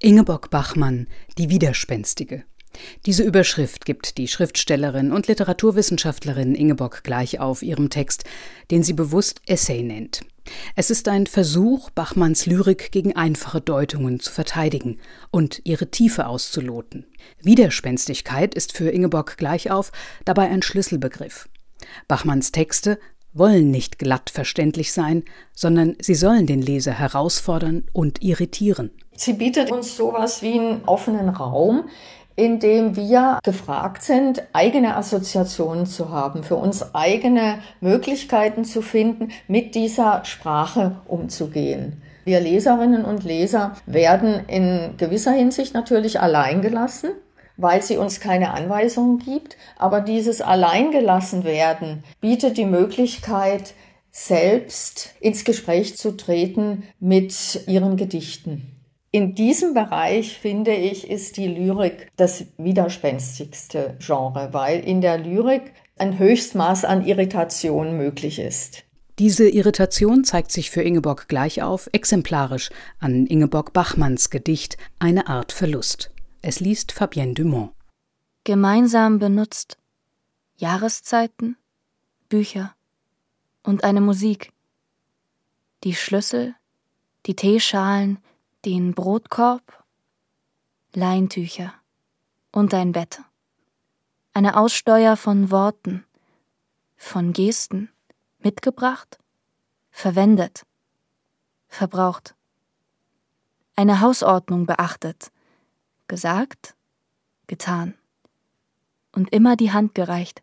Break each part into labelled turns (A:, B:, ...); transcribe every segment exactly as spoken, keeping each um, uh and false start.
A: Ingeborg Bachmann, die Widerspenstige. Diese Überschrift gibt die Schriftstellerin und Literaturwissenschaftlerin Ingeborg Gleichauf ihrem Text, den sie bewusst Essay nennt. Es ist ein Versuch, Bachmanns Lyrik gegen einfache Deutungen zu verteidigen und ihre Tiefe auszuloten. Widerspenstigkeit ist für Ingeborg Gleichauf dabei ein Schlüsselbegriff. Bachmanns Texte wollen nicht glatt verständlich sein, sondern sie sollen den Leser herausfordern und irritieren.
B: Sie bietet uns sowas wie einen offenen Raum, in dem wir gefragt sind, eigene Assoziationen zu haben, für uns eigene Möglichkeiten zu finden, mit dieser Sprache umzugehen. Wir Leserinnen und Leser werden in gewisser Hinsicht natürlich allein gelassen, weil sie uns keine Anweisungen gibt. Aber dieses Alleingelassenwerden bietet die Möglichkeit, selbst ins Gespräch zu treten mit ihren Gedichten. In diesem Bereich, finde ich, ist die Lyrik das widerspenstigste Genre, weil in der Lyrik ein Höchstmaß an Irritation möglich ist.
A: Diese Irritation zeigt sich für Ingeborg Gleichauf exemplarisch an Ingeborg Bachmanns Gedicht »Eine Art Verlust«. Es liest Fabienne Dumont.
C: Gemeinsam benutzt Jahreszeiten, Bücher und eine Musik. Die Schlüssel, die Teeschalen, den Brotkorb, Leintücher und ein Bett. Eine Aussteuer von Worten, von Gesten, mitgebracht, verwendet, verbraucht. Eine Hausordnung beachtet, gesagt, getan und immer die Hand gereicht.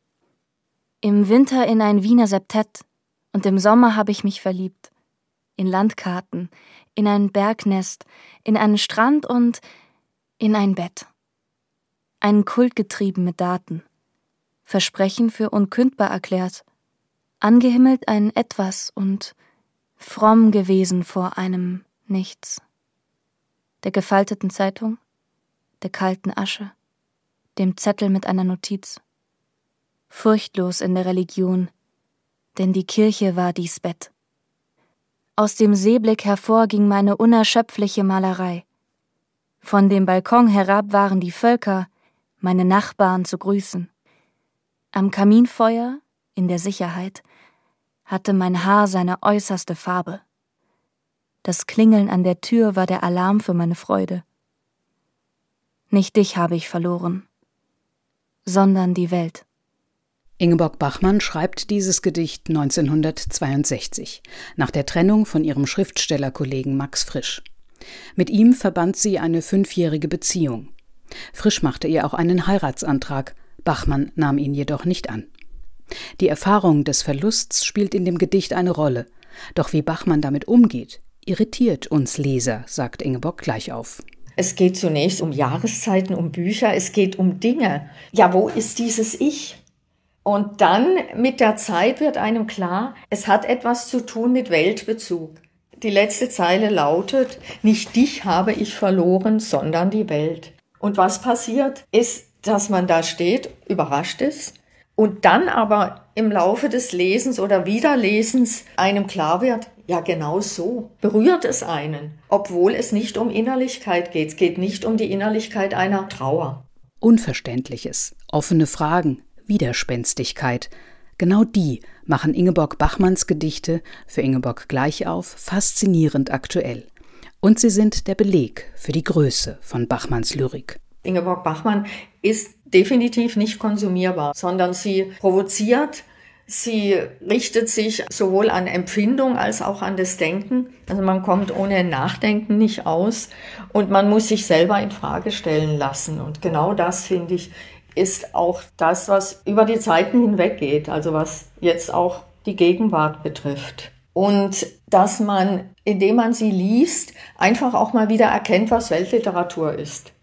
C: Im Winter in ein Wiener Septett und im Sommer habe ich mich verliebt. In Landkarten, in ein Bergnest, in einen Strand und in ein Bett. Einen Kult getrieben mit Daten, Versprechen für unkündbar erklärt, angehimmelt ein Etwas und fromm gewesen vor einem Nichts. Der gefalteten Zeitung, der kalten Asche, dem Zettel mit einer Notiz. Furchtlos in der Religion, denn die Kirche war dies Bett. Aus dem Seeblick hervor ging meine unerschöpfliche Malerei. Von dem Balkon herab waren die Völker, meine Nachbarn zu grüßen. Am Kaminfeuer, in der Sicherheit, hatte mein Haar seine äußerste Farbe. Das Klingeln an der Tür war der Alarm für meine Freude. Nicht dich habe ich verloren, sondern die Welt.
A: Ingeborg Bachmann schreibt dieses Gedicht neunzehnhundertzweiundsechzig, nach der Trennung von ihrem Schriftstellerkollegen Max Frisch. Mit ihm verband sie eine fünfjährige Beziehung. Frisch machte ihr auch einen Heiratsantrag, Bachmann nahm ihn jedoch nicht an. Die Erfahrung des Verlusts spielt in dem Gedicht eine Rolle. Doch wie Bachmann damit umgeht, irritiert uns Leser, sagt Ingeborg Gleichauf.
B: Es geht zunächst um Jahreszeiten, um Bücher, es geht um Dinge. Ja, wo ist dieses Ich? Und dann mit der Zeit wird einem klar, es hat etwas zu tun mit Weltbezug. Die letzte Zeile lautet, nicht dich habe ich verloren, sondern die Welt. Und was passiert, ist, dass man da steht, überrascht ist und dann aber im Laufe des Lesens oder Wiederlesens einem klar wird, ja genau so berührt es einen, obwohl es nicht um Innerlichkeit geht. Es geht nicht um die Innerlichkeit einer Trauer.
A: Unverständliches, offene Fragen, Widerspenstigkeit. Genau die machen Ingeborg Bachmanns Gedichte für Ingeborg Gleichauf faszinierend aktuell. Und sie sind der Beleg für die Größe von Bachmanns Lyrik.
B: Ingeborg Bachmann ist definitiv nicht konsumierbar, sondern sie provoziert, sie richtet sich sowohl an Empfindung als auch an das Denken. Also man kommt ohne Nachdenken nicht aus und man muss sich selber in Frage stellen lassen. Und genau das, finde ich, ist auch das, was über die Zeiten hinweg geht, also was jetzt auch die Gegenwart betrifft. Und dass man, indem man sie liest, einfach auch mal wieder erkennt, was Weltliteratur ist.